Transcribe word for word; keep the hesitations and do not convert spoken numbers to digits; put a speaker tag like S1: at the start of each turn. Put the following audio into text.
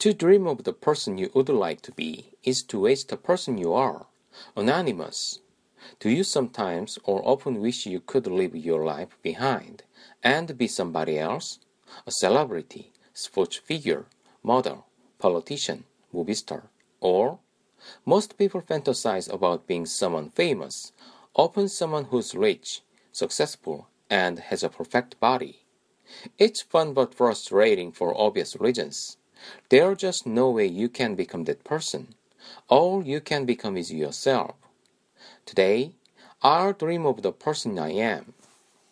S1: To dream of the person you would like to be is to waste the person you are. Anonymous. Do you sometimes or often wish you could leave your life behind and be somebody else? A celebrity, sports figure, model, politician, movie star, or? Most people fantasize about being someone famous, often someone who's rich, successful, and has a perfect body. It's fun but frustrating for obvious reasons. There's just no way you can become that person. All you can become is yourself. Today, I'll dream of the person I am,